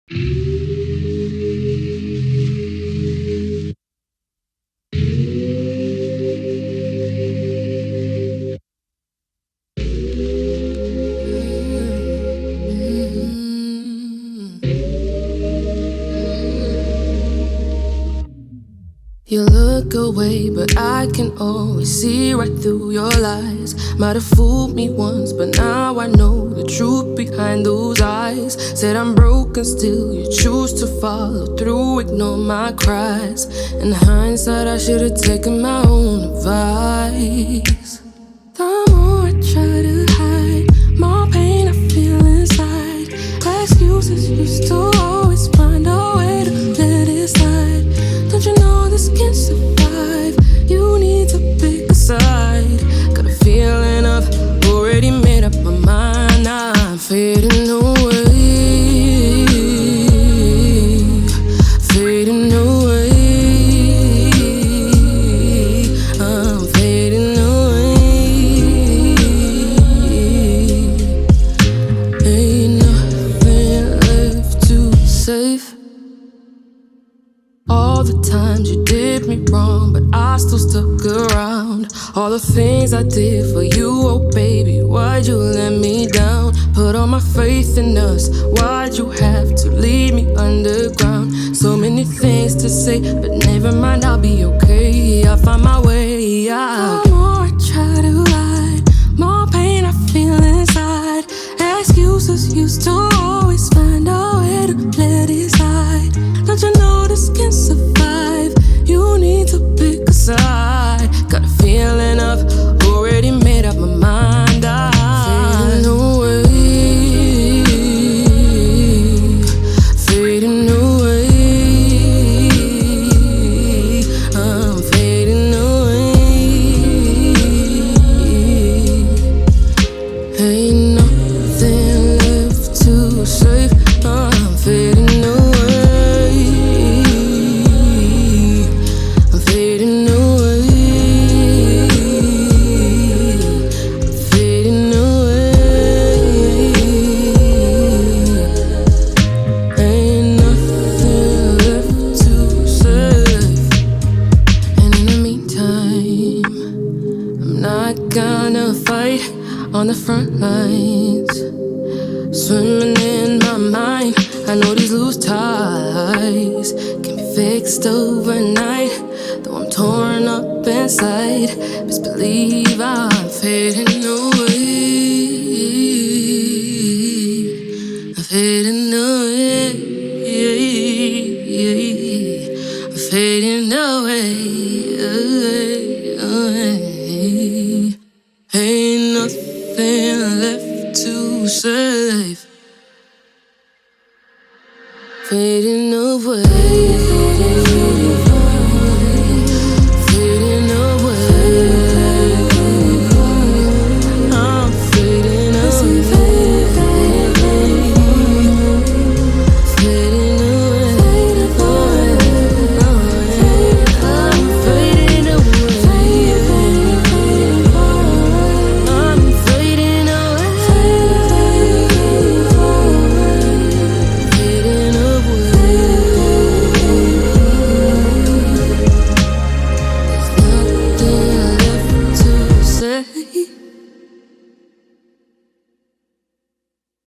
You look away, but I can always see right through your lies. Might have fooled me once, but now I know the truth behind those eyes. Said I'm broken, still you choose to follow through, ignore my cries. In hindsight, I should have taken my own advice. The more I try to hide, more pain I feel inside. Excuses used to always find a way to let it slide. Don't you know this can't survive? You need to pick a side. Got a feeling I've already made up my mind. I'm fading away, fading away. I'm fading away. Ain't nothing left to save. All the times you did me wrong, but I still stuck around. All the things I did for you, oh baby, why'd you let me down? Put all my faith in us, why'd you have to leave me underground? So many things to say, but never mind, I'll be okay. I'll find my way out. The more I try to hide, more pain I feel inside. Excuses used to always find a way to let it slide. Don't you know this can't survive? You need to pick a side. Got a feeling I've already made up my mind. I'm fading away, fading away. I'm fading away. Ain't nothing left to save. I'm fading away. On the front lines, swimming in my mind. I know these loose ties can be fixed overnight. Though I'm torn up inside, best believe I'm fading away. I'm fading away. I'm fading away. Ain't nothing left to save. Fading away.